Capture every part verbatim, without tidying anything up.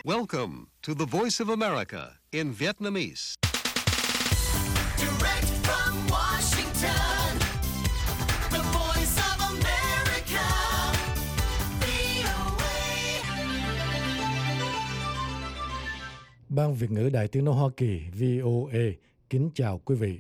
Welcome to the Voice of America in Vietnamese. Direct from Washington, the Voice of America, vê o a. Ban Việt ngữ Đài Tiếng nói Hoa Kỳ vê o a kính chào quý vị.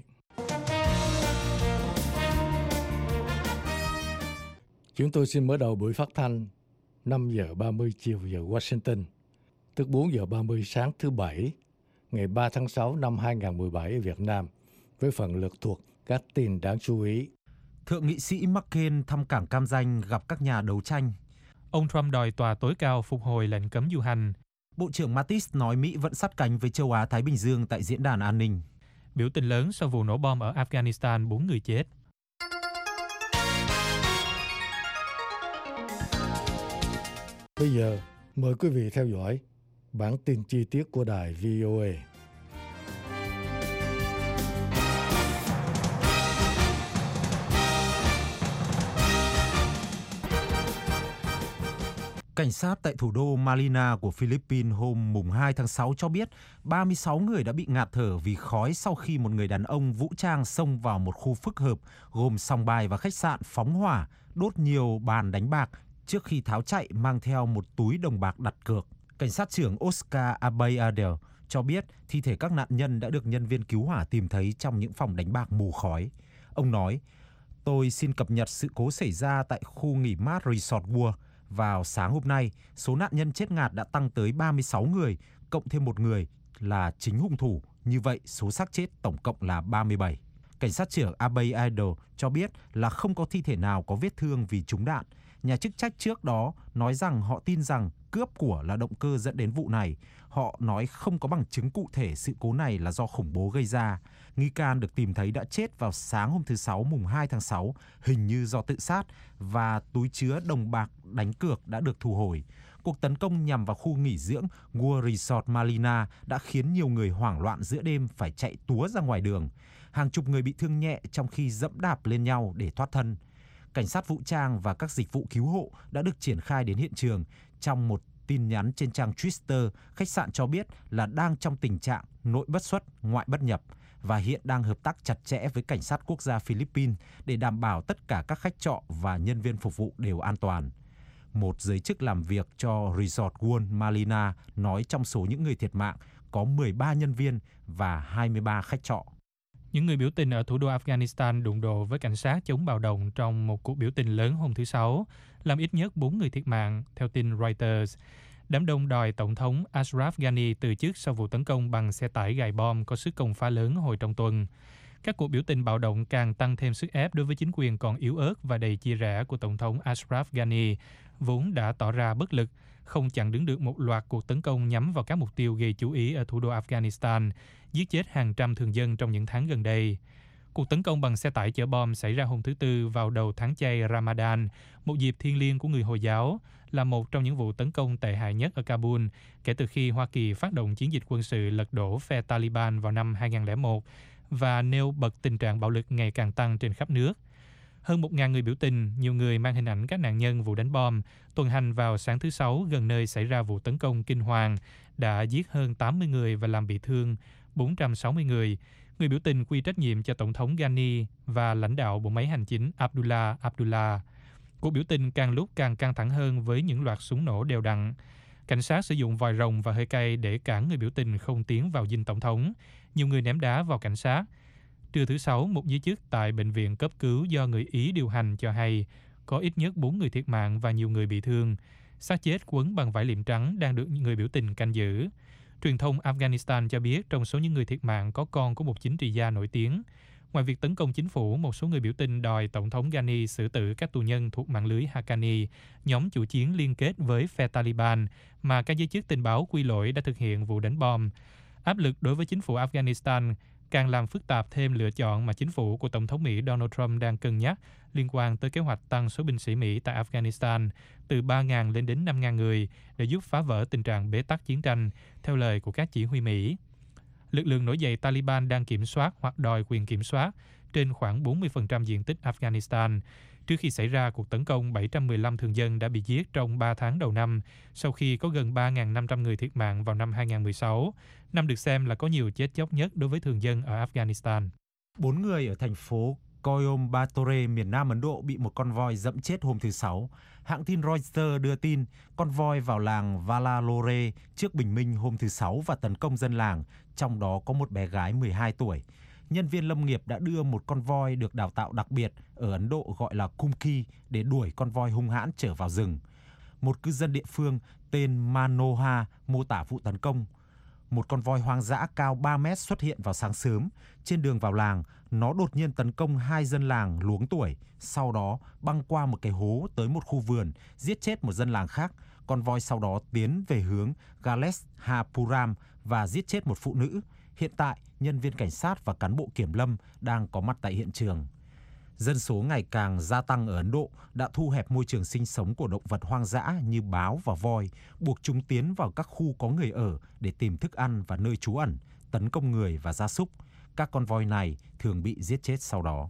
Chúng tôi xin mở đầu buổi phát thanh năm giờ ba mươi chiều giờ Washington, tức bốn giờ ba mươi sáng thứ Bảy, ngày ba tháng sáu năm hai nghìn không trăm mười bảy ở Việt Nam, với phần lược thuộc các tin đáng chú ý. Thượng nghị sĩ McCain thăm cảng Cam Ranh gặp các nhà đấu tranh. Ông Trump đòi tòa tối cao phục hồi lệnh cấm du hành. Bộ trưởng Mattis nói Mỹ vẫn sát cánh với châu Á-Thái Bình Dương tại diễn đàn an ninh. Biểu tình lớn sau vụ nổ bom ở Afghanistan, bốn người chết. Bây giờ, mời quý vị theo dõi bản tin chi tiết của đài vê o a. Cảnh sát tại thủ đô Manila của Philippines hôm mùng hai tháng sáu cho biết ba mươi sáu người đã bị ngạt thở vì khói sau khi một người đàn ông vũ trang xông vào một khu phức hợp gồm sòng bài và khách sạn, phóng hỏa, đốt nhiều bàn đánh bạc trước khi tháo chạy mang theo một túi đồng bạc đặt cược. Cảnh sát trưởng Oscar Abayadel cho biết thi thể các nạn nhân đã được nhân viên cứu hỏa tìm thấy trong những phòng đánh bạc mù khói. Ông nói, tôi xin cập nhật sự cố xảy ra tại khu nghỉ mát Resort World. Vào sáng hôm nay, số nạn nhân chết ngạt đã tăng tới ba mươi sáu người, cộng thêm một người là chính hung thủ. Như vậy, số xác chết tổng cộng là ba mươi bảy. Cảnh sát trưởng Abayadel cho biết là không có thi thể nào có vết thương vì trúng đạn. Nhà chức trách trước đó nói rằng họ tin rằng cướp của là động cơ dẫn đến vụ này. Họ nói không có bằng chứng cụ thể sự cố này là do khủng bố gây ra. Nghi can được tìm thấy đã chết vào sáng hôm thứ Sáu mùng hai tháng sáu, hình như do tự sát, và túi chứa đồng bạc đánh cược đã được thu hồi. Cuộc tấn công nhằm vào khu nghỉ dưỡng World Resort Manila đã khiến nhiều người hoảng loạn giữa đêm phải chạy túa ra ngoài đường. Hàng chục người bị thương nhẹ trong khi dẫm đạp lên nhau để thoát thân. Cảnh sát vũ trang và các dịch vụ cứu hộ đã được triển khai đến hiện trường. Trong một tin nhắn trên trang Twitter, khách sạn cho biết là đang trong tình trạng nội bất xuất, ngoại bất nhập và hiện đang hợp tác chặt chẽ với cảnh sát quốc gia Philippines để đảm bảo tất cả các khách trọ và nhân viên phục vụ đều an toàn. Một giới chức làm việc cho Resort World Manila nói trong số những người thiệt mạng có mười ba nhân viên và hai mươi ba khách trọ. Những người biểu tình ở thủ đô Afghanistan đụng độ với cảnh sát chống bạo động trong một cuộc biểu tình lớn hôm thứ Sáu, làm ít nhất bốn người thiệt mạng, theo tin Reuters. Đám đông đòi Tổng thống Ashraf Ghani từ chức sau vụ tấn công bằng xe tải gài bom có sức công phá lớn hồi trong tuần. Các cuộc biểu tình bạo động càng tăng thêm sức ép đối với chính quyền còn yếu ớt và đầy chia rẽ của Tổng thống Ashraf Ghani, vốn đã tỏ ra bất lực, không chặn đứng được một loạt cuộc tấn công nhắm vào các mục tiêu gây chú ý ở thủ đô Afghanistan, giết chết hàng trăm thường dân trong những tháng gần đây. Cuộc tấn công bằng xe tải chở bom xảy ra hôm thứ Tư vào đầu tháng chay Ramadan, một dịp thiêng liêng của người Hồi giáo, là một trong những vụ tấn công tệ hại nhất ở Kabul kể từ khi Hoa Kỳ phát động chiến dịch quân sự lật đổ phe Taliban vào năm hai nghìn không trăm lẻ một và nêu bật tình trạng bạo lực ngày càng tăng trên khắp nước. Hơn một nghìn người biểu tình, nhiều người mang hình ảnh các nạn nhân vụ đánh bom, tuần hành vào sáng thứ Sáu gần nơi xảy ra vụ tấn công kinh hoàng, đã giết hơn tám mươi người và làm bị thương bốn trăm sáu mươi người. Người biểu tình quy trách nhiệm cho Tổng thống Ghani và lãnh đạo bộ máy hành chính Abdullah Abdullah. Cuộc biểu tình càng lúc càng căng thẳng hơn với những loạt súng nổ đều đặn. Cảnh sát sử dụng vòi rồng và hơi cay để cản người biểu tình không tiến vào dinh tổng thống. Nhiều người ném đá vào cảnh sát. Trưa thứ Sáu, một giới chức tại bệnh viện cấp cứu do người Ý điều hành cho hay có ít nhất bốn người thiệt mạng và nhiều người bị thương. Xác chết quấn bằng vải liệm trắng đang được người biểu tình canh giữ. Truyền thông Afghanistan cho biết trong số những người thiệt mạng có con của một chính trị gia nổi tiếng. Ngoài việc tấn công chính phủ, một số người biểu tình đòi Tổng thống Ghani xử tử các tù nhân thuộc mạng lưới Haqqani, nhóm chủ chiến liên kết với phe Taliban mà các giới chức tình báo quy lỗi đã thực hiện vụ đánh bom. Áp lực đối với chính phủ Afghanistan càng làm phức tạp thêm lựa chọn mà chính phủ của Tổng thống Mỹ Donald Trump đang cân nhắc liên quan tới kế hoạch tăng số binh sĩ Mỹ tại Afghanistan từ ba nghìn lên đến năm nghìn người để giúp phá vỡ tình trạng bế tắc chiến tranh, theo lời của các chỉ huy Mỹ. Lực lượng nổi dậy Taliban đang kiểm soát hoặc đòi quyền kiểm soát trên khoảng bốn mươi phần trăm diện tích Afghanistan. trước khi xảy ra cuộc tấn công, bảy trăm mười lăm thường dân đã bị giết trong ba tháng đầu năm, sau khi có gần ba nghìn năm trăm người thiệt mạng vào năm hai nghìn mười sáu, năm được xem là có nhiều chết chóc nhất đối với thường dân ở Afghanistan. Bốn người ở thành phố Coimbatore, miền Nam Ấn Độ bị một con voi dẫm chết hôm thứ Sáu. Hãng tin Reuters đưa tin con voi vào làng Valalore trước bình minh hôm thứ Sáu và tấn công dân làng, trong đó có một bé gái mười hai tuổi. Nhân viên lâm nghiệp đã đưa một con voi được đào tạo đặc biệt ở Ấn Độ gọi là Kumki để đuổi con voi hung hãn trở vào rừng. Một cư dân địa phương tên Manoha mô tả vụ tấn công. Một con voi hoang dã cao ba mét xuất hiện vào sáng sớm. Trên đường vào làng, nó đột nhiên tấn công hai dân làng luống tuổi. Sau đó băng qua một cái hố tới một khu vườn, giết chết một dân làng khác. Con voi sau đó tiến về hướng Galeshapuram và giết chết một phụ nữ. Hiện tại, nhân viên cảnh sát và cán bộ kiểm lâm đang có mặt tại hiện trường. Dân số ngày càng gia tăng ở Ấn Độ đã thu hẹp môi trường sinh sống của động vật hoang dã như báo và voi, buộc chúng tiến vào các khu có người ở để tìm thức ăn và nơi trú ẩn, tấn công người và gia súc. Các con voi này thường bị giết chết sau đó.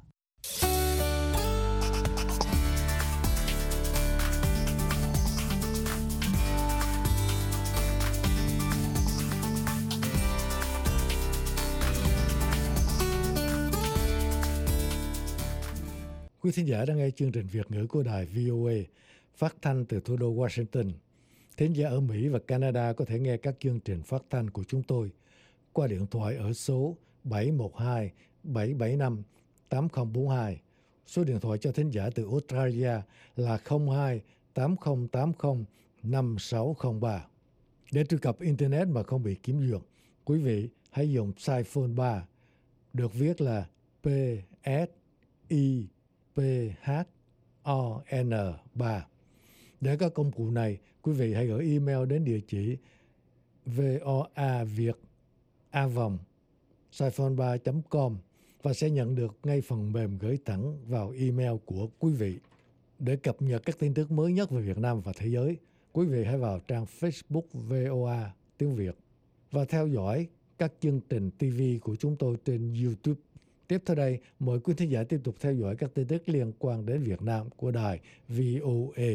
Quý thính giả đang nghe chương trình Việt ngữ của đài vê o a phát thanh từ thủ đô Washington. Thính giả ở Mỹ và Canada có thể nghe các chương trình phát thanh của chúng tôi qua điện thoại ở số bảy một hai bảy bảy năm tám không bốn hai. Số điện thoại cho thính giả từ Australia là không hai tám không tám không năm sáu không ba. Để truy cập Internet mà không bị kiểm duyệt, quý vị hãy dùng Psiphone ba, được viết là P S I P H O N ba. Để có công cụ này, quý vị hãy gửi email đến địa chỉ voaviet a vòng psiphone ba chấm com và sẽ nhận được ngay phần mềm gửi thẳng vào email của quý vị. Để cập nhật các tin tức mới nhất về Việt Nam và thế giới, quý vị hãy vào trang Facebook vê o a tiếng Việt và theo dõi các chương trình ti vi của chúng tôi trên YouTube. Tiếp theo đây, mời quý thính giả tiếp tục theo dõi các tin tức liên quan đến Việt Nam của đài vê o a.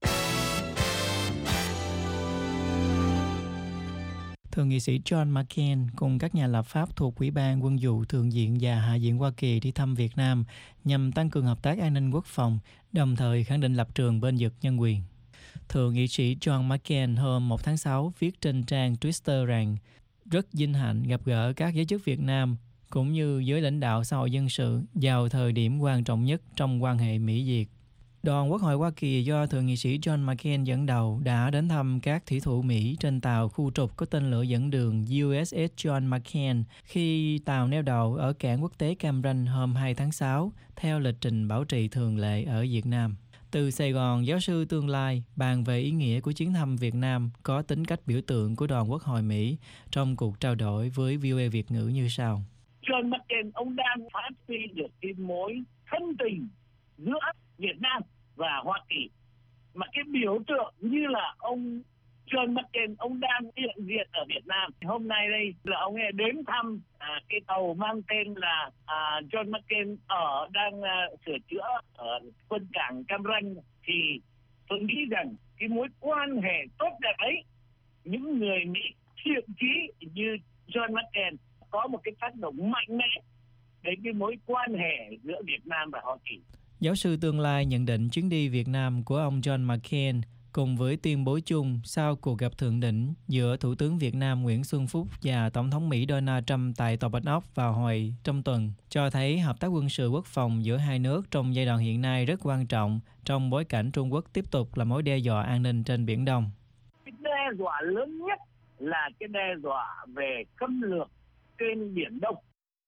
Thượng nghị sĩ John McCain cùng các nhà lập pháp thuộc Ủy ban Quân vụ Thượng viện và Hạ viện Hoa Kỳ đi thăm Việt Nam nhằm tăng cường hợp tác an ninh quốc phòng, đồng thời khẳng định lập trường bên vực nhân quyền. Thượng nghị sĩ John McCain hôm một tháng sáu viết trên trang Twitter rằng rất vinh hạnh gặp gỡ các giới chức Việt Nam cũng như giới lãnh đạo xã hội dân sự vào thời điểm quan trọng nhất trong quan hệ Mỹ-Việt. Đoàn Quốc hội Hoa Kỳ do Thượng nghị sĩ John McCain dẫn đầu đã đến thăm các thủy thủ Mỹ trên tàu khu trục có tên lửa dẫn đường u ét ét John McCain khi tàu neo đậu ở cảng quốc tế Cam Ranh hôm hai tháng sáu theo lịch trình bảo trì thường lệ ở Việt Nam. Từ Sài Gòn, giáo sư tương lai bàn về ý nghĩa của chuyến thăm Việt Nam có tính cách biểu tượng của Đoàn Quốc hội Mỹ trong cuộc trao đổi với vê o a Việt ngữ như sau. John McCain, ông đang phát huy được cái mối thân tình giữa Việt Nam và Hoa Kỳ. Mà cái biểu tượng như là ông John McCain, ông đang hiện diện ở Việt Nam. Hôm nay đây là ông ấy đến thăm à, cái tàu mang tên là à, John McCain ở đang à, sửa chữa ở quân cảng Cam Ranh. Thì tôi nghĩ rằng cái mối quan hệ tốt đẹp ấy, những người Mỹ thiện chí như John McCain có một cái tác động mạnh mẽ đến cái mối quan hệ giữa Việt Nam và Hoa Kỳ. Giáo sư tương lai nhận định chuyến đi Việt Nam của ông John McCain cùng với tuyên bố chung sau cuộc gặp thượng đỉnh giữa Thủ tướng Việt Nam Nguyễn Xuân Phúc và Tổng thống Mỹ Donald Trump tại Tòa Bạch Ốc vào hồi trong tuần cho thấy hợp tác quân sự quốc phòng giữa hai nước trong giai đoạn hiện nay rất quan trọng trong bối cảnh Trung Quốc tiếp tục là mối đe dọa an ninh trên Biển Đông. Cái đe dọa lớn nhất là cái đe dọa về xâm lược trên Biển Đông.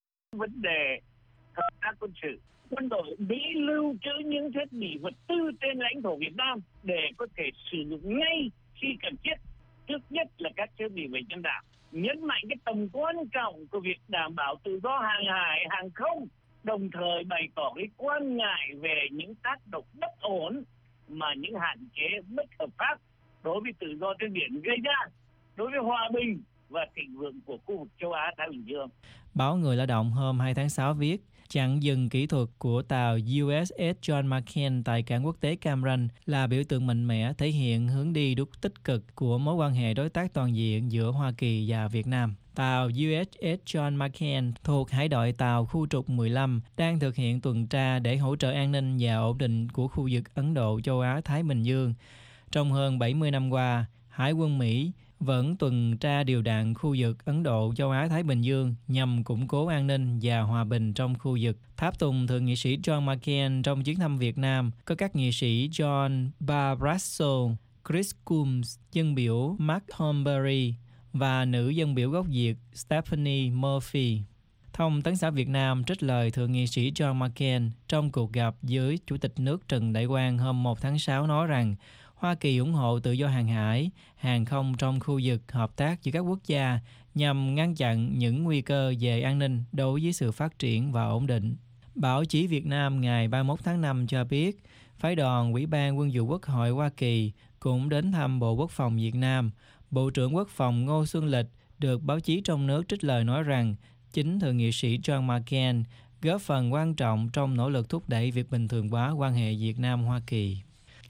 Vấn đề hợp tác quân sự, quân đội Mỹ lưu trữ những thiết bị vật tư trên lãnh thổ Việt Nam để có thể sử dụng ngay khi cần thiết. Trước nhất là các thiết bị về nhân đạo. Nhấn mạnh cái tầm quan trọng của việc đảm bảo tự do hàng hải, hàng không, đồng thời bày tỏ cái quan ngại về những tác động bất ổn mà những hạn chế bất hợp pháp đối với tự do trên biển gây ra, đối với hòa bình và thịnh vượng của khu vực châu Á Thái Bình Dương. Báo Người Lao động hôm hai tháng sáu viết, chặn dừng kỹ thuật của tàu u ét ét John McCain tại cảng quốc tế Cam Ranh là biểu tượng mạnh mẽ thể hiện hướng đi đúng tích cực của mối quan hệ đối tác toàn diện giữa Hoa Kỳ và Việt Nam. Tàu u ét ét John McCain thuộc hải đội tàu khu trục mười lăm đang thực hiện tuần tra để hỗ trợ an ninh và ổn định của khu vực Ấn Độ, châu Á, Thái Bình Dương. Trong hơn bảy mươi năm qua, Hải quân Mỹ vẫn tuần tra điều đặn khu vực Ấn Độ, châu Á, Thái Bình Dương nhằm củng cố an ninh và hòa bình trong khu vực. Tháp tùng thượng nghị sĩ John McCain trong chuyến thăm Việt Nam có các nghị sĩ John Barrasso, Chris Coons, dân biểu Mark Thornberry và nữ dân biểu gốc Việt Stephanie Murphy. Thông tấn xã Việt Nam trích lời thượng nghị sĩ John McCain trong cuộc gặp với Chủ tịch nước Trần Đại Quang hôm một tháng sáu nói rằng Hoa Kỳ ủng hộ tự do hàng hải, hàng không trong khu vực, hợp tác giữa các quốc gia nhằm ngăn chặn những nguy cơ về an ninh đối với sự phát triển và ổn định. Báo chí Việt Nam ngày ba mươi mốt tháng năm cho biết, phái đoàn Ủy ban Quân vụ Quốc hội Hoa Kỳ cũng đến thăm Bộ Quốc phòng Việt Nam. Bộ trưởng Quốc phòng Ngô Xuân Lịch được báo chí trong nước trích lời nói rằng chính thượng nghị sĩ John McCain góp phần quan trọng trong nỗ lực thúc đẩy việc bình thường hóa quan hệ Việt Nam-Hoa Kỳ.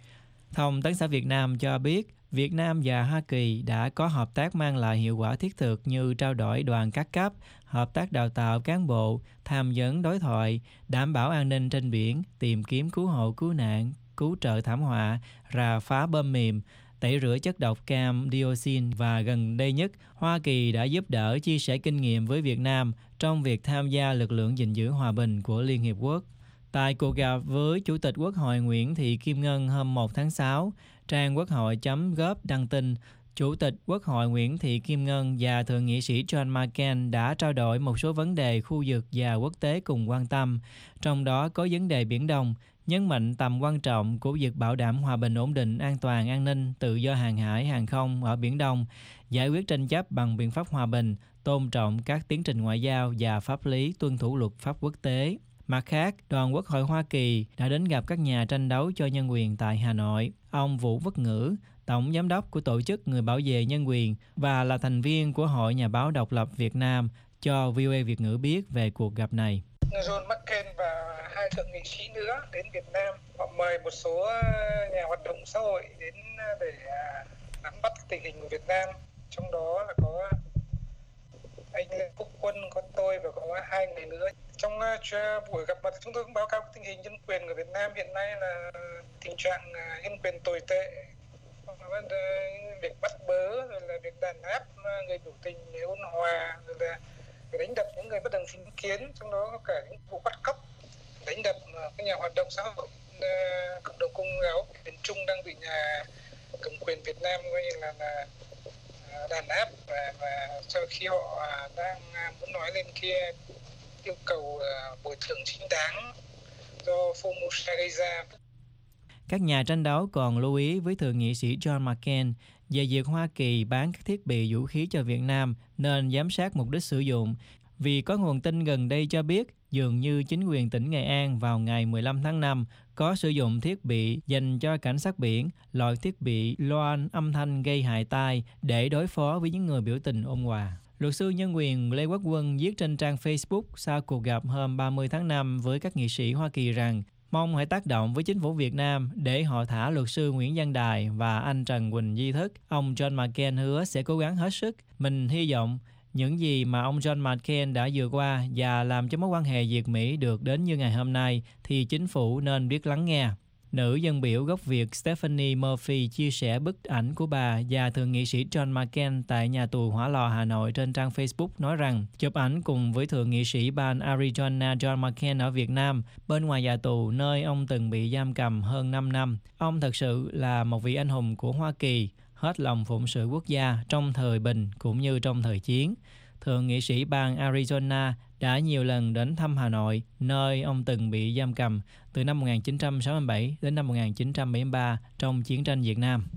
Thông tấn xã Việt Nam cho biết, Việt Nam và Hoa Kỳ đã có hợp tác mang lại hiệu quả thiết thực như trao đổi đoàn các cấp, hợp tác đào tạo cán bộ, tham vấn đối thoại, đảm bảo an ninh trên biển, tìm kiếm cứu hộ cứu nạn, cứu trợ thảm họa, rà phá bom mìn, tẩy rửa chất độc cam dioxin và gần đây nhất, Hoa Kỳ đã giúp đỡ chia sẻ kinh nghiệm với Việt Nam trong việc tham gia lực lượng gìn giữ hòa bình của Liên Hiệp Quốc. Tại cuộc gặp với Chủ tịch Quốc hội Nguyễn Thị Kim Ngân hôm một tháng sáu, trang quốc hội chấm gov đăng tin, Chủ tịch Quốc hội Nguyễn Thị Kim Ngân và Thượng nghị sĩ John McCain đã trao đổi một số vấn đề khu vực và quốc tế cùng quan tâm, trong đó có vấn đề Biển Đông, nhấn mạnh tầm quan trọng của việc bảo đảm hòa bình ổn định, an toàn, an ninh, tự do hàng hải, hàng không ở Biển Đông, giải quyết tranh chấp bằng biện pháp hòa bình, tôn trọng các tiến trình ngoại giao và pháp lý, tuân thủ luật pháp quốc tế. Mặt khác, đoàn Quốc hội Hoa Kỳ đã đến gặp các nhà tranh đấu cho nhân quyền tại Hà Nội. Ông Vũ Quốc Ngữ, Tổng Giám đốc của Tổ chức Người Bảo vệ Nhân quyền và là thành viên của Hội Nhà báo Độc lập Việt Nam, cho vê o a Việt ngữ biết về cuộc gặp này. John McCain và hai thượng nghị sĩ nữa đến Việt Nam. Họ mời một số nhà hoạt động xã hội đến để nắm bắt tình hình của Việt Nam. Trong đó là có anh Lê Quốc Quân, có tôi và có hai người nữa. Trong buổi gặp mặt chúng tôi cũng báo cáo tình hình nhân quyền của Việt Nam hiện nay là tình trạng nhân quyền tồi tệ, việc bắt bớ, rồi là việc đàn áp người biểu tình, người ôn hòa, rồi là đánh đập những người bất đồng chính kiến, trong đó có cả những vụ bắt cóc, đánh đập các nhà hoạt động xã hội, cộng đồng Công giáo miền Trung đang bị nhà cầm quyền Việt Nam coi như là, là đàn áp, và, và sau khi họ đang muốn nói lên kia yêu cầu bồi thường chính đáng do Formosa gây ra. Các nhà tranh đấu còn lưu ý với thượng nghị sĩ John McCain về việc Hoa Kỳ bán các thiết bị vũ khí cho Việt Nam nên giám sát mục đích sử dụng, vì có nguồn tin gần đây cho biết dường như chính quyền tỉnh Nghệ An vào ngày mười lăm tháng năm có sử dụng thiết bị dành cho cảnh sát biển, loại thiết bị loa âm thanh gây hại tai để đối phó với những người biểu tình ôn hòa. Luật sư nhân quyền Lê Quốc Quân viết trên trang Facebook sau cuộc gặp hôm ba mươi tháng năm với các nghị sĩ Hoa Kỳ rằng mong hãy tác động với chính phủ Việt Nam để họ thả luật sư Nguyễn Văn Đài và anh Trần Quỳnh Di Thức. Ông John McCain hứa sẽ cố gắng hết sức. Mình hy vọng những gì mà ông John McCain đã vượt qua và làm cho mối quan hệ Việt-Mỹ được đến như ngày hôm nay thì chính phủ nên biết lắng nghe. Nữ dân biểu gốc Việt Stephanie Murphy chia sẻ bức ảnh của bà và thượng nghị sĩ John McCain tại nhà tù Hỏa Lò, Hà Nội trên trang Facebook nói rằng chụp ảnh cùng với thượng nghị sĩ bang Arizona John McCain ở Việt Nam bên ngoài nhà tù nơi ông từng bị giam cầm hơn năm năm. Ông thật sự là một vị anh hùng của Hoa Kỳ, hết lòng phụng sự quốc gia trong thời bình cũng như trong thời chiến. Thượng nghị sĩ bang Arizona đã nhiều lần đến thăm Hà Nội, nơi ông từng bị giam cầm từ năm một nghìn chín trăm sáu mươi bảy đến năm một nghìn chín trăm bảy mươi ba trong chiến tranh Việt Nam.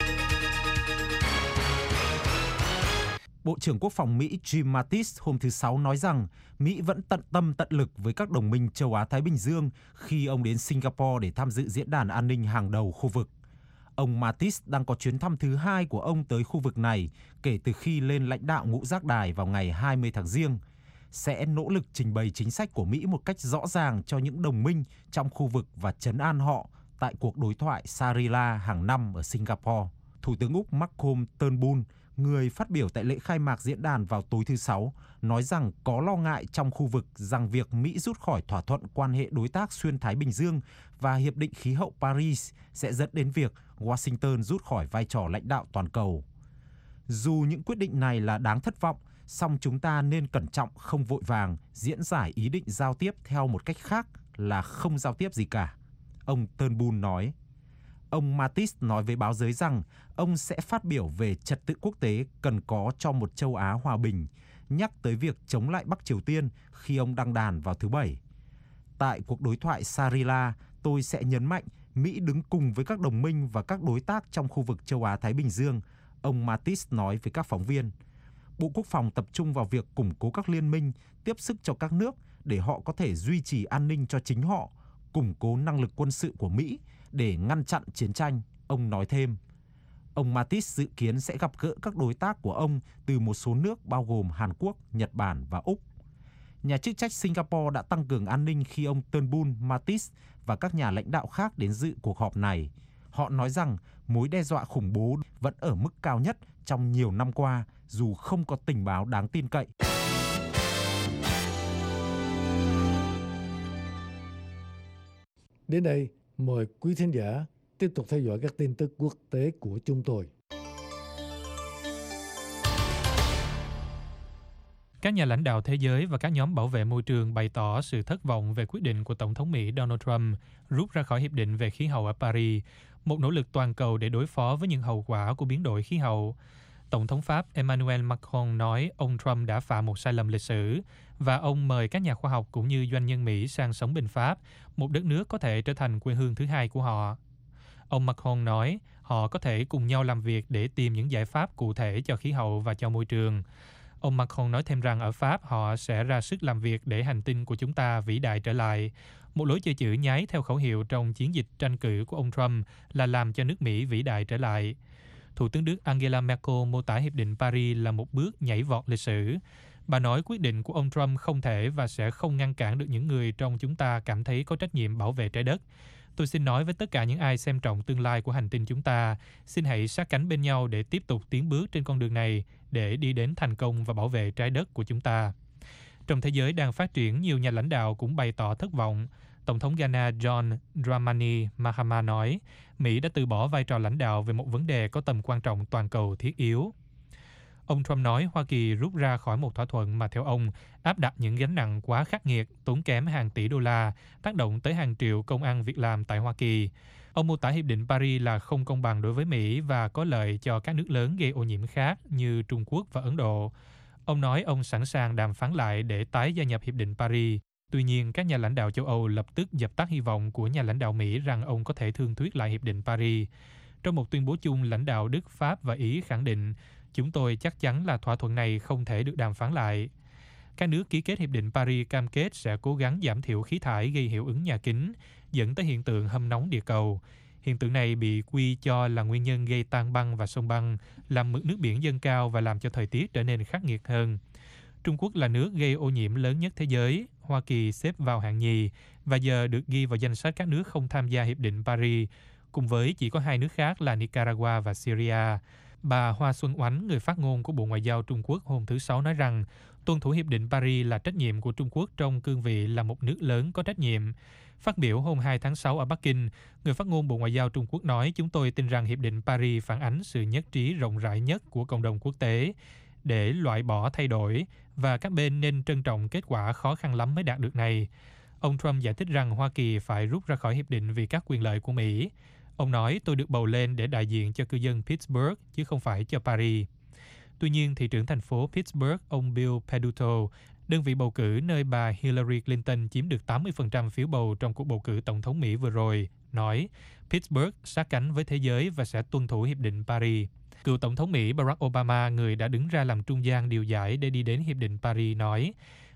Bộ trưởng Quốc phòng Mỹ Jim Mattis hôm thứ Sáu nói rằng Mỹ vẫn tận tâm tận lực với các đồng minh châu Á-Thái Bình Dương khi ông đến Singapore để tham dự diễn đàn an ninh hàng đầu khu vực. Ông Mattis đang có chuyến thăm thứ hai của ông tới khu vực này kể từ khi lên lãnh đạo ngũ giác đài vào ngày hai mươi tháng Giêng. sẽ nỗ lực trình bày chính sách của Mỹ một cách rõ ràng cho những đồng minh trong khu vực và trấn an họ tại cuộc đối thoại Shangri-La hàng năm ở Singapore. Thủ tướng Úc Malcolm Turnbull, người phát biểu tại lễ khai mạc diễn đàn vào tối thứ Sáu, nói rằng có lo ngại trong khu vực rằng việc Mỹ rút khỏi thỏa thuận quan hệ đối tác xuyên Thái Bình Dương và Hiệp định Khí hậu Paris sẽ dẫn đến việc Washington rút khỏi vai trò lãnh đạo toàn cầu. Dù những quyết định này là đáng thất vọng, song chúng ta nên cẩn trọng, không vội vàng diễn giải ý định giao tiếp theo một cách khác là không giao tiếp gì cả, ông Turnbull nói. Ông Mattis nói với báo giới rằng ông sẽ phát biểu về trật tự quốc tế cần có cho một châu Á hòa bình, nhắc tới việc chống lại Bắc Triều Tiên khi ông đăng đàn vào thứ Bảy. Tại cuộc đối thoại Shangri-La, tôi sẽ nhấn mạnh Mỹ đứng cùng với các đồng minh và các đối tác trong khu vực châu Á-Thái Bình Dương, ông Mattis nói với các phóng viên. Bộ Quốc phòng tập trung vào việc củng cố các liên minh, tiếp sức cho các nước để họ có thể duy trì an ninh cho chính họ, củng cố năng lực quân sự của Mỹ để ngăn chặn chiến tranh, ông nói thêm. Ông Mattis dự kiến sẽ gặp gỡ các đối tác của ông từ một số nước bao gồm Hàn Quốc, Nhật Bản và Úc. Nhà chức trách Singapore đã tăng cường an ninh khi ông Turnbull, Mattis và các nhà lãnh đạo khác đến dự cuộc họp này. Họ nói rằng mối đe dọa khủng bố vẫn ở mức cao nhất trong nhiều năm qua, dù không có tình báo đáng tin cậy. Đến đây, mời quý thính giả tiếp tục theo dõi các tin tức quốc tế của chúng tôi. Các nhà lãnh đạo thế giới và các nhóm bảo vệ môi trường bày tỏ sự thất vọng về quyết định của Tổng thống Mỹ Donald Trump rút ra khỏi Hiệp định về khí hậu ở Paris, một nỗ lực toàn cầu để đối phó với những hậu quả của biến đổi khí hậu. Tổng thống Pháp Emmanuel Macron nói ông Trump đã phạm một sai lầm lịch sử và ông mời các nhà khoa học cũng như doanh nhân Mỹ sang sống bên Pháp, một đất nước có thể trở thành quê hương thứ hai của họ. Ông Macron nói họ có thể cùng nhau làm việc để tìm những giải pháp cụ thể cho khí hậu và cho môi trường. Ông Macron nói thêm rằng ở Pháp họ sẽ ra sức làm việc để hành tinh của chúng ta vĩ đại trở lại. Một lối chơi chữ nháy theo khẩu hiệu trong chiến dịch tranh cử của ông Trump là làm cho nước Mỹ vĩ đại trở lại. Thủ tướng Đức Angela Merkel mô tả Hiệp định Paris là một bước nhảy vọt lịch sử. Bà nói quyết định của ông Trump không thể và sẽ không ngăn cản được những người trong chúng ta cảm thấy có trách nhiệm bảo vệ trái đất. Tôi xin nói với tất cả những ai xem trọng tương lai của hành tinh chúng ta, xin hãy sát cánh bên nhau để tiếp tục tiến bước trên con đường này để đi đến thành công và bảo vệ trái đất của chúng ta. Trong thế giới đang phát triển, nhiều nhà lãnh đạo cũng bày tỏ thất vọng. Tổng thống Ghana John Dramani Mahama nói Mỹ đã từ bỏ vai trò lãnh đạo về một vấn đề có tầm quan trọng toàn cầu thiết yếu. Ông Trump nói Hoa Kỳ rút ra khỏi một thỏa thuận mà theo ông áp đặt những gánh nặng quá khắc nghiệt, tốn kém hàng tỷ đô la, tác động tới hàng triệu công ăn việc làm tại Hoa Kỳ. Ông mô tả Hiệp định Paris là không công bằng đối với Mỹ và có lợi cho các nước lớn gây ô nhiễm khác như Trung Quốc và Ấn Độ. Ông nói ông sẵn sàng đàm phán lại để tái gia nhập Hiệp định Paris. Tuy nhiên, các nhà lãnh đạo châu Âu lập tức dập tắt hy vọng của nhà lãnh đạo Mỹ rằng ông có thể thương thuyết lại Hiệp định Paris. Trong một tuyên bố chung, lãnh đạo Đức, Pháp và Ý khẳng định chúng tôi chắc chắn là thỏa thuận này không thể được đàm phán lại. Các nước ký kết Hiệp định Paris cam kết sẽ cố gắng giảm thiểu khí thải gây hiệu ứng nhà kính, dẫn tới hiện tượng hâm nóng địa cầu. Hiện tượng này bị quy cho là nguyên nhân gây tan băng và sông băng, làm mực nước biển dâng cao và làm cho thời tiết trở nên khắc nghiệt hơn. Trung Quốc là nước gây ô nhiễm lớn nhất thế giới. Hoa Kỳ xếp vào hạng nhì và giờ được ghi vào danh sách các nước không tham gia Hiệp định Paris, cùng với chỉ có hai nước khác là Nicaragua và Syria. Bà Hoa Xuân Oánh, người phát ngôn của Bộ Ngoại giao Trung Quốc hôm thứ Sáu nói rằng tuân thủ Hiệp định Paris là trách nhiệm của Trung Quốc trong cương vị là một nước lớn có trách nhiệm. Phát biểu hôm hai tháng sáu ở Bắc Kinh, người phát ngôn Bộ Ngoại giao Trung Quốc nói chúng tôi tin rằng Hiệp định Paris phản ánh sự nhất trí rộng rãi nhất của cộng đồng quốc tế để loại bỏ thay đổi và các bên nên trân trọng kết quả khó khăn lắm mới đạt được này. Ông Trump giải thích rằng Hoa Kỳ phải rút ra khỏi hiệp định vì các quyền lợi của Mỹ. Ông nói tôi được bầu lên để đại diện cho cư dân Pittsburgh chứ không phải cho Paris. Tuy nhiên, thị trưởng thành phố Pittsburgh, ông Bill Peduto, đơn vị bầu cử nơi bà Hillary Clinton chiếm được tám mươi phần trăm phiếu bầu trong cuộc bầu cử tổng thống Mỹ vừa rồi, nói Pittsburgh sát cánh với thế giới và sẽ tuân thủ Hiệp định Paris. Cựu Tổng thống Mỹ Barack Obama, người đã đứng ra làm trung gian điều giải để đi đến Hiệp định Paris, nói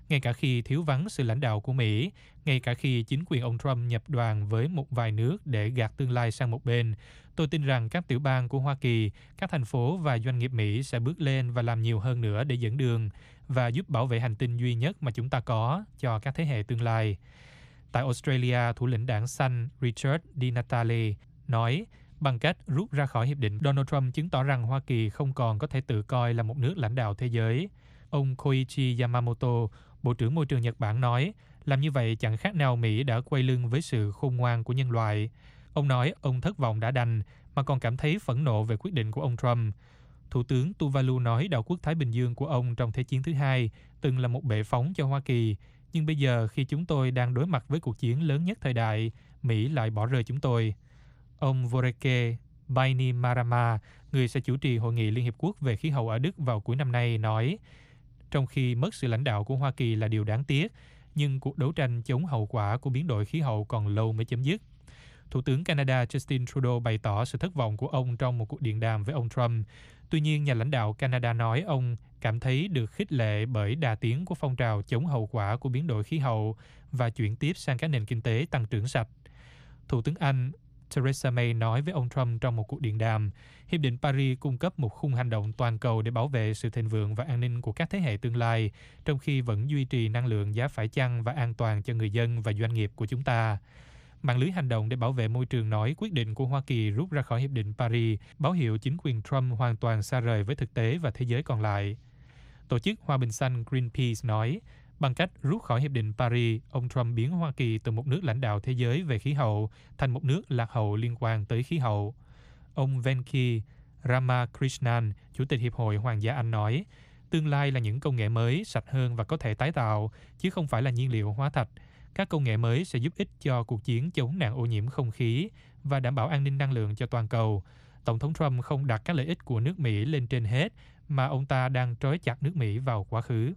ngay cả khi thiếu vắng sự lãnh đạo của Mỹ, ngay cả khi chính quyền ông Trump nhập đoàn với một vài nước để gạt tương lai sang một bên. Tôi tin rằng các tiểu bang của Hoa Kỳ, các thành phố và doanh nghiệp Mỹ sẽ bước lên và làm nhiều hơn nữa để dẫn đường và giúp bảo vệ hành tinh duy nhất mà chúng ta có cho các thế hệ tương lai. Tại Australia, thủ lĩnh đảng xanh Richard Di Natale nói, bằng cách rút ra khỏi hiệp định, Donald Trump chứng tỏ rằng Hoa Kỳ không còn có thể tự coi là một nước lãnh đạo thế giới. Ông Koichi Yamamoto, Bộ trưởng Môi trường Nhật Bản nói, làm như vậy chẳng khác nào Mỹ đã quay lưng với sự khôn ngoan của nhân loại. Ông nói ông thất vọng đã đành, mà còn cảm thấy phẫn nộ về quyết định của ông Trump. Thủ tướng Tuvalu nói đảo quốc Thái Bình Dương của ông trong Thế chiến thứ hai từng là một bệ phóng cho Hoa Kỳ, nhưng bây giờ khi chúng tôi đang đối mặt với cuộc chiến lớn nhất thời đại, Mỹ lại bỏ rơi chúng tôi. Ông Voreke Bainimarama, người sẽ chủ trì Hội nghị Liên Hiệp Quốc về khí hậu ở Đức vào cuối năm nay, nói, trong khi mất sự lãnh đạo của Hoa Kỳ là điều đáng tiếc, nhưng cuộc đấu tranh chống hậu quả của biến đổi khí hậu còn lâu mới chấm dứt. Thủ tướng Canada Justin Trudeau bày tỏ sự thất vọng của ông trong một cuộc điện đàm với ông Trump. Tuy nhiên, nhà lãnh đạo Canada nói ông cảm thấy được khích lệ bởi đà tiến của phong trào chống hậu quả của biến đổi khí hậu và chuyển tiếp sang các nền kinh tế tăng trưởng sạch. Thủ tướng Anh Theresa May nói với ông Trump trong một cuộc điện đàm, Hiệp định Paris cung cấp một khung hành động toàn cầu để bảo vệ sự thịnh vượng và an ninh của các thế hệ tương lai, trong khi vẫn duy trì năng lượng giá phải chăng và an toàn cho người dân và doanh nghiệp của chúng ta. Mạng lưới hành động để bảo vệ môi trường nói quyết định của Hoa Kỳ rút ra khỏi Hiệp định Paris báo hiệu chính quyền Trump hoàn toàn xa rời với thực tế và thế giới còn lại. Tổ chức Hòa bình xanh Greenpeace nói, bằng cách rút khỏi Hiệp định Paris, ông Trump biến Hoa Kỳ từ một nước lãnh đạo thế giới về khí hậu thành một nước lạc hậu liên quan tới khí hậu. Ông Venki Ramakrishnan, Chủ tịch Hiệp hội Hoàng gia Anh nói, tương lai là những công nghệ mới, sạch hơn và có thể tái tạo, chứ không phải là nhiên liệu hóa thạch. Các công nghệ mới sẽ giúp ích cho cuộc chiến chống nạn ô nhiễm không khí và đảm bảo an ninh năng lượng cho toàn cầu. Tổng thống Trump không đặt các lợi ích của nước Mỹ lên trên hết, mà ông ta đang trói chặt nước Mỹ vào quá khứ.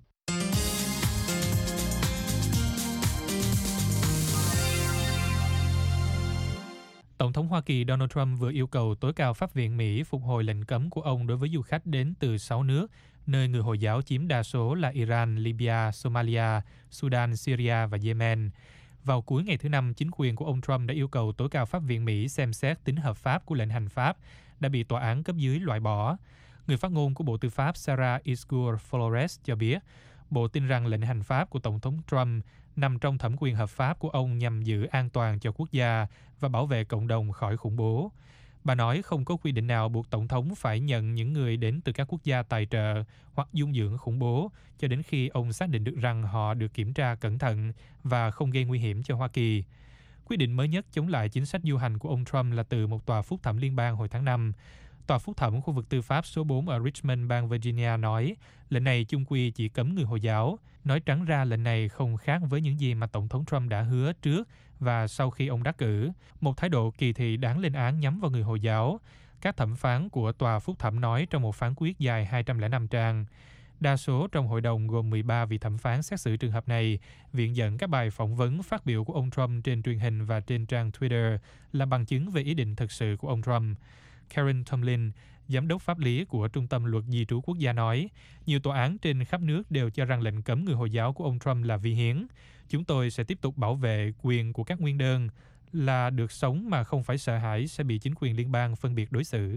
Tổng thống Hoa Kỳ Donald Trump vừa yêu cầu tối cao pháp viện Mỹ phục hồi lệnh cấm của ông đối với du khách đến từ sáu nước, nơi người Hồi giáo chiếm đa số là Iran, Libya, Somalia, Sudan, Syria và Yemen. Vào cuối ngày thứ Năm, chính quyền của ông Trump đã yêu cầu tối cao pháp viện Mỹ xem xét tính hợp pháp của lệnh hành pháp, đã bị tòa án cấp dưới loại bỏ. Người phát ngôn của Bộ Tư pháp Sarah Isgur Flores cho biết, Bộ tin rằng lệnh hành pháp của Tổng thống Trump nằm trong thẩm quyền hợp pháp của ông nhằm giữ an toàn cho quốc gia và bảo vệ cộng đồng khỏi khủng bố. Bà nói không có quy định nào buộc Tổng thống phải nhận những người đến từ các quốc gia tài trợ hoặc dung dưỡng khủng bố cho đến khi ông xác định được rằng họ được kiểm tra cẩn thận và không gây nguy hiểm cho Hoa Kỳ. Quyết định mới nhất chống lại chính sách du hành của ông Trump là từ một tòa phúc thẩm liên bang hồi tháng năm. Tòa phúc thẩm khu vực tư pháp số bốn ở Richmond, bang Virginia nói lệnh này chung quy chỉ cấm người Hồi giáo. Nói trắng ra lệnh này không khác với những gì mà Tổng thống Trump đã hứa trước và sau khi ông đắc cử, một thái độ kỳ thị đáng lên án nhắm vào người Hồi giáo. Các thẩm phán của tòa phúc thẩm nói trong một phán quyết dài hai trăm lẻ năm trang. Đa số trong hội đồng gồm mười ba vị thẩm phán xét xử trường hợp này, viện dẫn các bài phỏng vấn phát biểu của ông Trump trên truyền hình và trên trang Twitter là bằng chứng về ý định thực sự của ông Trump. Karen Tomlin, giám đốc pháp lý của Trung tâm Luật Di trú Quốc gia nói, nhiều tòa án trên khắp nước đều cho rằng lệnh cấm người Hồi giáo của ông Trump là vi hiến. Chúng tôi sẽ tiếp tục bảo vệ quyền của các nguyên đơn là được sống mà không phải sợ hãi sẽ bị chính quyền liên bang phân biệt đối xử.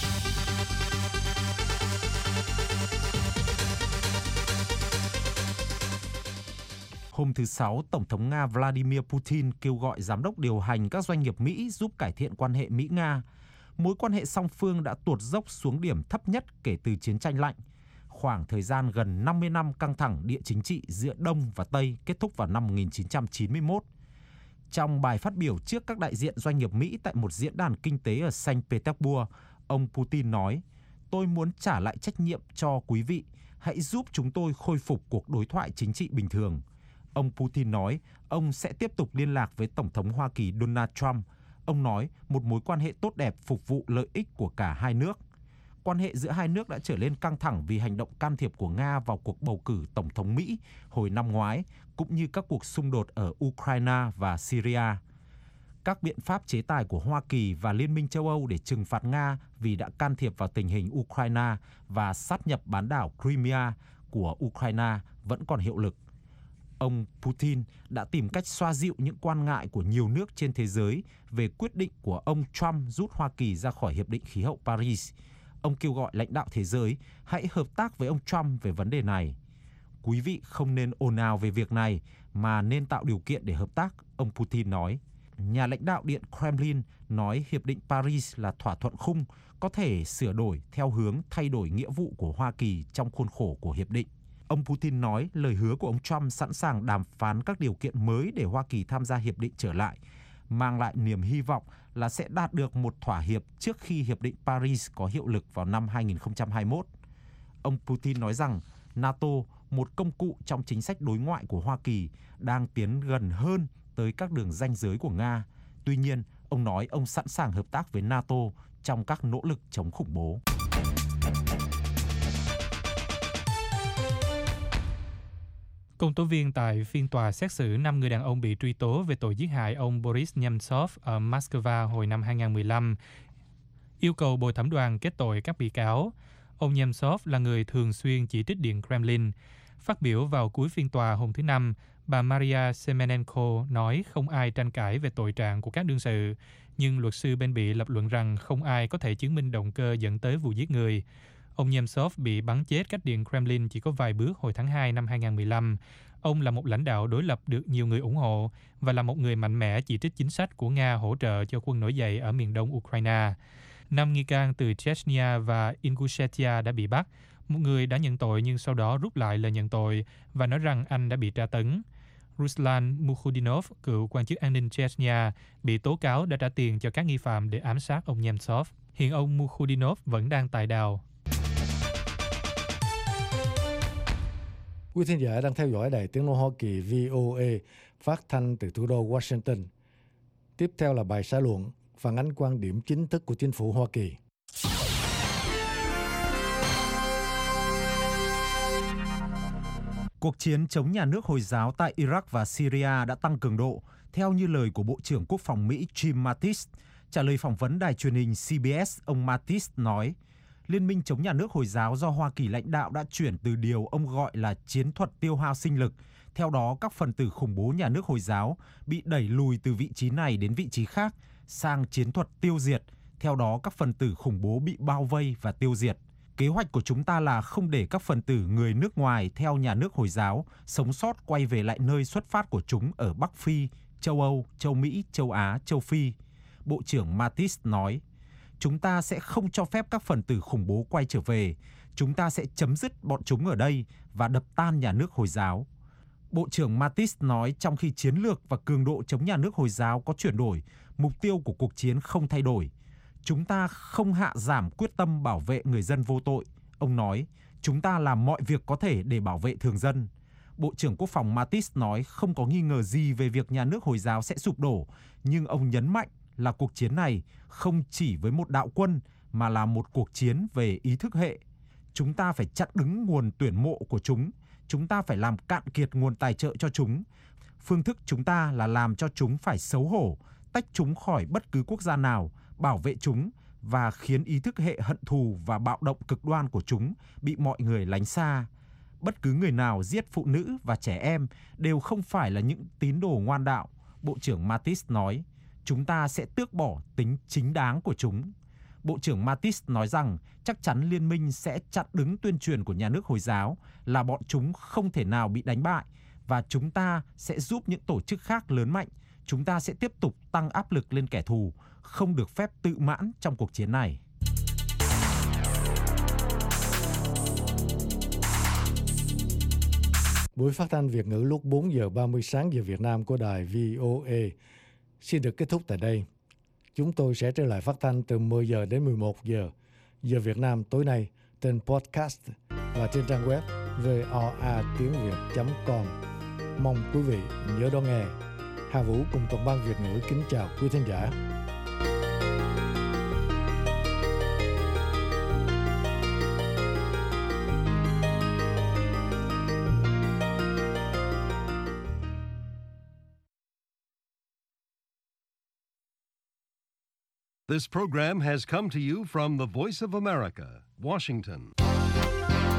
Hôm thứ Sáu, Tổng thống Nga Vladimir Putin kêu gọi giám đốc điều hành các doanh nghiệp Mỹ giúp cải thiện quan hệ Mỹ-Nga. Mối quan hệ song phương đã tuột dốc xuống điểm thấp nhất kể từ chiến tranh lạnh. Khoảng thời gian gần năm mươi năm căng thẳng địa chính trị giữa Đông và Tây kết thúc vào năm một nghìn chín trăm chín mươi mốt. Trong bài phát biểu trước các đại diện doanh nghiệp Mỹ tại một diễn đàn kinh tế ở Saint Petersburg, ông Putin nói, tôi muốn trả lại trách nhiệm cho quý vị, hãy giúp chúng tôi khôi phục cuộc đối thoại chính trị bình thường. Ông Putin nói ông sẽ tiếp tục liên lạc với Tổng thống Hoa Kỳ Donald Trump. Ông nói một mối quan hệ tốt đẹp phục vụ lợi ích của cả hai nước. Quan hệ giữa hai nước đã trở nên căng thẳng vì hành động can thiệp của Nga vào cuộc bầu cử Tổng thống Mỹ hồi năm ngoái, cũng như các cuộc xung đột ở Ukraine và Syria. Các biện pháp chế tài của Hoa Kỳ và Liên minh châu Âu để trừng phạt Nga vì đã can thiệp vào tình hình Ukraine và sát nhập bán đảo Crimea của Ukraine vẫn còn hiệu lực. Ông Putin đã tìm cách xoa dịu những quan ngại của nhiều nước trên thế giới về quyết định của ông Trump rút Hoa Kỳ ra khỏi Hiệp định Khí hậu Paris. Ông kêu gọi lãnh đạo thế giới hãy hợp tác với ông Trump về vấn đề này. Quý vị không nên ồn ào về việc này mà nên tạo điều kiện để hợp tác, ông Putin nói. Nhà lãnh đạo Điện Kremlin nói Hiệp định Paris là thỏa thuận khung có thể sửa đổi theo hướng thay đổi nghĩa vụ của Hoa Kỳ trong khuôn khổ của hiệp định. Ông Putin nói lời hứa của ông Trump sẵn sàng đàm phán các điều kiện mới để Hoa Kỳ tham gia hiệp định trở lại, mang lại niềm hy vọng là sẽ đạt được một thỏa hiệp trước khi Hiệp định Paris có hiệu lực vào năm hai nghìn không trăm hai mươi mốt. Ông Putin nói rằng NATO, một công cụ trong chính sách đối ngoại của Hoa Kỳ, đang tiến gần hơn tới các đường ranh giới của Nga. Tuy nhiên, ông nói ông sẵn sàng hợp tác với NATO trong các nỗ lực chống khủng bố. Công tố viên tại phiên tòa xét xử năm người đàn ông bị truy tố về tội giết hại ông Boris Nemtsov ở Moscow hồi năm hai nghìn không trăm mười lăm, yêu cầu bồi thẩm đoàn kết tội các bị cáo. Ông Nemtsov là người thường xuyên chỉ trích Điện Kremlin. Phát biểu vào cuối phiên tòa hôm thứ Năm, bà Maria Semenenko nói không ai tranh cãi về tội trạng của các đương sự, nhưng luật sư bên bị lập luận rằng không ai có thể chứng minh động cơ dẫn tới vụ giết người. Ông Nemtsov bị bắn chết cách Điện Kremlin chỉ có vài bước hồi tháng hai năm hai nghìn không trăm mười lăm. Ông là một lãnh đạo đối lập được nhiều người ủng hộ và là một người mạnh mẽ chỉ trích chính sách của Nga hỗ trợ cho quân nổi dậy ở miền đông Ukraine. Năm nghi can từ Chechnya và Ingushetia đã bị bắt. Một người đã nhận tội nhưng sau đó rút lại lời nhận tội và nói rằng anh đã bị tra tấn. Ruslan Mukhudinov, cựu quan chức an ninh Chechnya, bị tố cáo đã trả tiền cho các nghi phạm để ám sát ông Nemtsov. Hiện ông Mukhudinov vẫn đang tại đào. Quý thính giả đang theo dõi Đài Tiếng nói Hoa Kỳ vê o a phát thanh từ thủ đô Washington. Tiếp theo là bài xã luận phản ánh quan điểm chính thức của chính phủ Hoa Kỳ. Cuộc chiến chống nhà nước Hồi giáo tại Iraq và Syria đã tăng cường độ, theo như lời của Bộ trưởng Quốc phòng Mỹ Jim Mattis. Trả lời phỏng vấn đài truyền hình xê bê ét, ông Mattis nói, Liên minh chống nhà nước Hồi giáo do Hoa Kỳ lãnh đạo đã chuyển từ điều ông gọi là chiến thuật tiêu hao sinh lực. Theo đó, các phần tử khủng bố nhà nước Hồi giáo bị đẩy lùi từ vị trí này đến vị trí khác, sang chiến thuật tiêu diệt. Theo đó, các phần tử khủng bố bị bao vây và tiêu diệt. Kế hoạch của chúng ta là không để các phần tử người nước ngoài theo nhà nước Hồi giáo sống sót quay về lại nơi xuất phát của chúng ở Bắc Phi, châu Âu, châu Mỹ, châu Á, châu Phi. Bộ trưởng Mattis nói, chúng ta sẽ không cho phép các phần tử khủng bố quay trở về. Chúng ta sẽ chấm dứt bọn chúng ở đây và đập tan nhà nước Hồi giáo. Bộ trưởng Mattis nói trong khi chiến lược và cường độ chống nhà nước Hồi giáo có chuyển đổi, mục tiêu của cuộc chiến không thay đổi. Chúng ta không hạ giảm quyết tâm bảo vệ người dân vô tội. Ông nói, chúng ta làm mọi việc có thể để bảo vệ thường dân. Bộ trưởng Quốc phòng Mattis nói không có nghi ngờ gì về việc nhà nước Hồi giáo sẽ sụp đổ, nhưng ông nhấn mạnh là cuộc chiến này không chỉ với một đạo quân mà là một cuộc chiến về ý thức hệ. Chúng ta phải chặn đứng nguồn tuyển mộ của chúng. Chúng ta phải làm cạn kiệt nguồn tài trợ cho chúng. Phương thức chúng ta là làm cho chúng phải xấu hổ, tách chúng khỏi bất cứ quốc gia nào, bảo vệ chúng và khiến ý thức hệ hận thù và bạo động cực đoan của chúng bị mọi người lánh xa. Bất cứ người nào giết phụ nữ và trẻ em đều không phải là những tín đồ ngoan đạo, Bộ trưởng Mattis nói. Chúng ta sẽ tước bỏ tính chính đáng của chúng. Bộ trưởng Mattis nói rằng chắc chắn liên minh sẽ chặn đứng tuyên truyền của nhà nước Hồi giáo là bọn chúng không thể nào bị đánh bại và chúng ta sẽ giúp những tổ chức khác lớn mạnh. Chúng ta sẽ tiếp tục tăng áp lực lên kẻ thù, không được phép tự mãn trong cuộc chiến này. Buổi phát thanh Việt ngữ lúc bốn giờ ba mươi sáng giờ Việt Nam của đài vê o a xin được kết thúc tại đây. Chúng tôi sẽ trở lại phát thanh từ mười giờ đến mười một giờ giờ Việt Nam tối nay trên podcast và trên trang web vê o a tiếng việt chấm com. Mong quý vị nhớ đón nghe. Hà Vũ cùng toàn ban Việt ngữ kính chào quý thính giả. This program has come to you from the Voice of America, Washington.